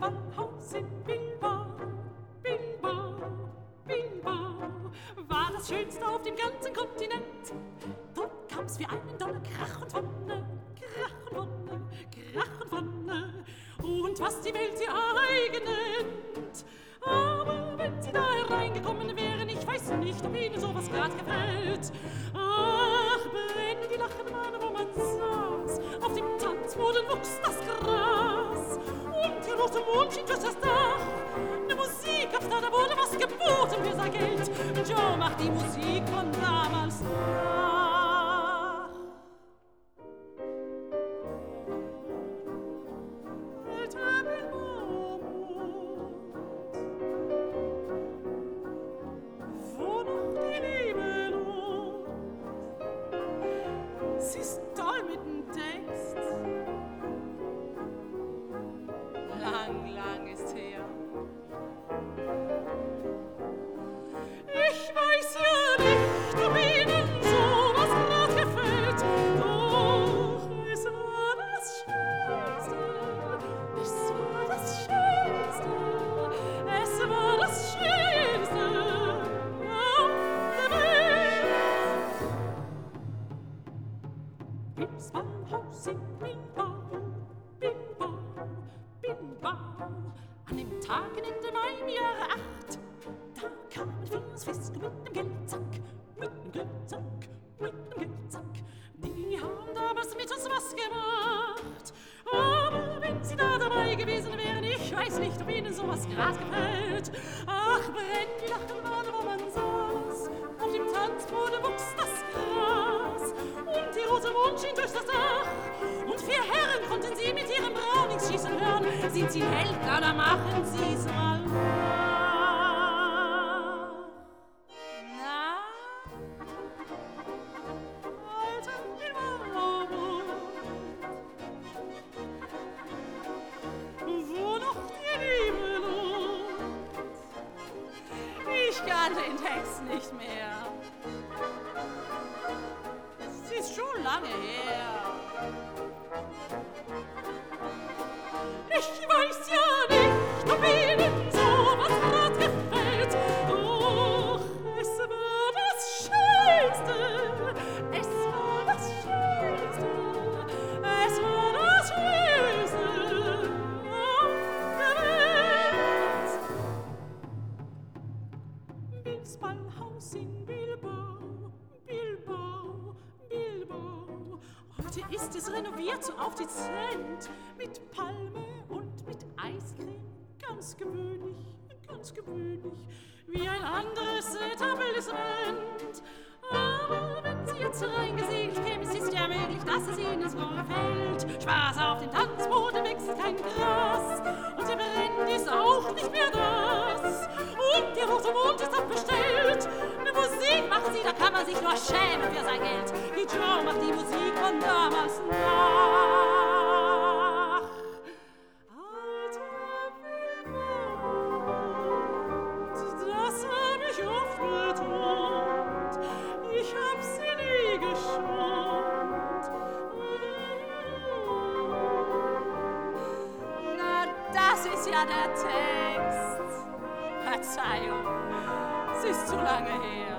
Ballhaus in Bilbao, Bilbao, Bilbao war das Schönste auf dem ganzen Kontinent. Dort gab's für einen Dollar Krach und Wonne, Krach und Wonne, Krach und Wonne und was die Welt ihr eigen nennt. Aber wenn sie da hereingekommen wären, ich weiß nicht, ob ihnen sowas grad gefällt. Ach, brennen die lachenden Ahnen, wo man saß, auf dem Tanzboden wuchs das Gras und der rote Mond schien durch das Dach. Ne Musik gab's da, da wurde was geboten für sein Geld. Und Joe macht die Musik von damals nach. Alter Bilbao-Mond, wo noch die Liebe lohnt. Sie ist toll mit dem Text. Lang, lang ist her. Ich weiß ja nicht, ob Ihnen sowas grad gefällt, doch es war das Schönste, es war das Schönste, es war das Schönste auf der Welt. Bilbs Ballhaus in Bilbao, Bilbao, Bilbao, an dem Tag in Ende Mai im Jahre 8, da kamen wir ins Fisken mit dem Geldsack, mit dem Geldsack, mit dem Geldsack. Die haben damals mit uns was gemacht, aber wenn sie da dabei gewesen wären, ich weiß nicht, ob ihnen sowas grad gefällt. Ach, brennt die Lachenbahn, wo man saß, auf dem Tanzboden wuchs das Gras und die rote Mond schien durch das Dach. Und 4 Herren konnten sie mit ihrem Braunings schießen hören. Sind sie ein Held, oder machen sie's mal nach? Na? Alter Bilbao-Mond, wo noch die Liebe lohnt. Ich kann den Text nicht mehr. Es ist schon lange her. Ich weiß ja nicht, ob Ihnen sowas grad gefällt, doch es war das Schönste, es war das Schönste, es war das Schönste auf der Welt. Bilbs Ballhaus in Bilbao, Bilbao, Bilbao. Heute ist es renoviert so auf dezent, mit Palme und mit Eiscreme. Ganz gewöhnlich, wie ein anderes Etablissement. Aber wenn Sie jetzt reingesegelt kämen, es ist ja möglich, dass es Ihnen so gefällt. Spaß auf dem Tanzboden wächst kein Gras und der Brenn ist auch nicht mehr das. Und der rote Mond ist abbestellt. Eine Musik machen Sie, da kann man sich nur schämen für sein Geld. Die Joe macht die Musik von damals nach. Das hab ich oft betont, ich hab sie nie geschont. Na, das ist ja der Text. Verzeihung, es ist zu lange her.